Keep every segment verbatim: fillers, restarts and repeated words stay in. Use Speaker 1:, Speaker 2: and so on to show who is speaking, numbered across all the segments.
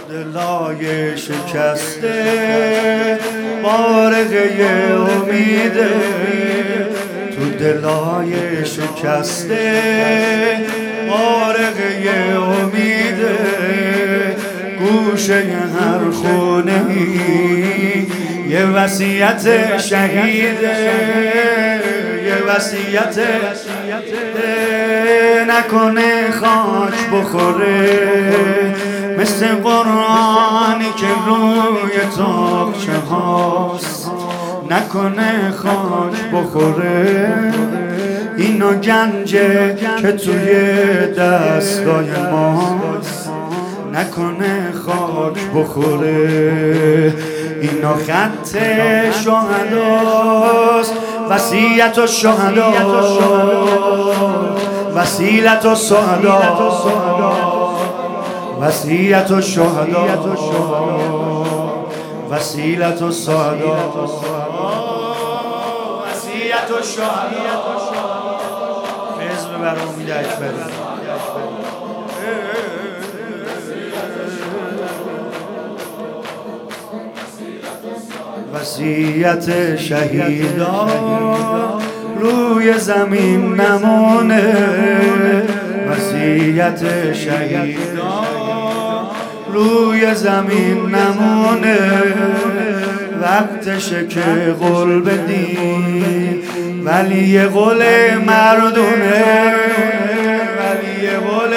Speaker 1: دلای شکسته بارقه امیده، تو دلای شکسته بارقه امیده، گوشه هر خونه‌ای یه وصیت شهیده، یه وصیت نکنه خاک بخوره، مثل قرآنی که روی تاقچه هاست، نکنه خاک بخوره. اینا گنجه که توی دستای ماست، نکنه خاک بخوره. اینا خط شهداست، وصیت و شهدا، وصیت و شهدا، وصیت و شهدا، وصیت و شهدا، وصیت و شهدا. حزب بر امید اکبری. وصیت شهیدا روی زمین نمونه، وصیت شهیدا روی زمین نمونه. وقتشه که قول بدی ولی یه قول مردونه، ولی یه قول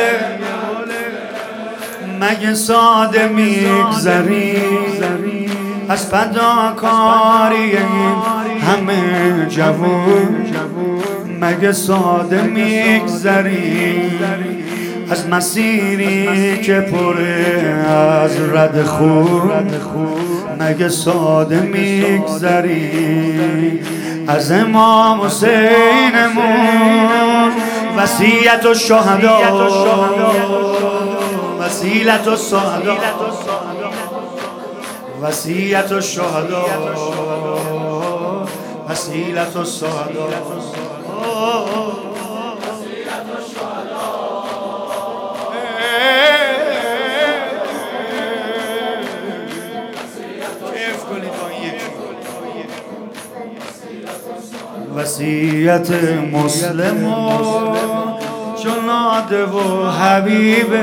Speaker 1: مگه ساده میگذری از فداکاری این همه جوون، مگه ساده میگذری از مسیری که پره از رد خون، مگه ساده میگذری از امام حسینمون. وصیت و شهدا، وصیت و شهدا، وصیت و شهدا، وصیت و شهدا. وصیت مسلم و جناده و حبیبه،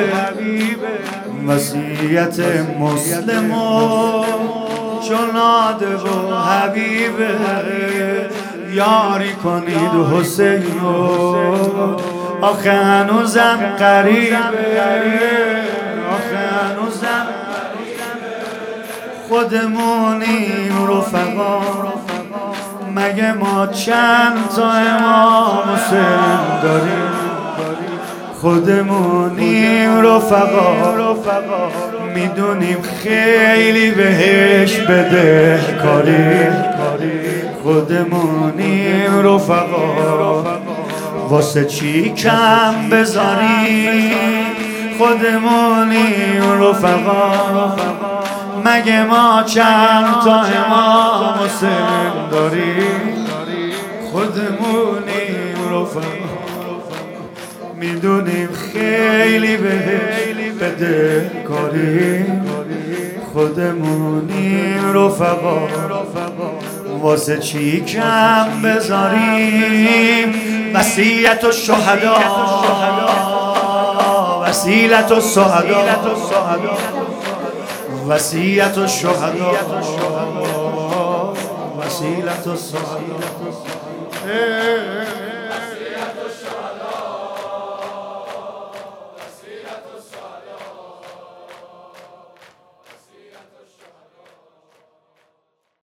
Speaker 1: وصیت مسلم و جناده و حبیبه. یاری کنید حسین و آخه هنوزم قریبه، آخه هنوزم خودمونیم رفقا، مگه ما چند تا امام حسین داریم؟ خودمونیم رفقا، میدونیم خیلی بهش بده کاری. خودمونیم رفقا، واسه چی کم بذاری؟ خودمونیم رفقا، مگه ما چند تا امام حسین داریم؟ خودمونیم رفقا، میدونیم خیلی بهش بده کاری. خودمونیم رفقا، واسه چی کم بذاریم؟ وصیت و شهدا، وصیت و شهدا، وصیت و شهدا، وصیت و شهدا.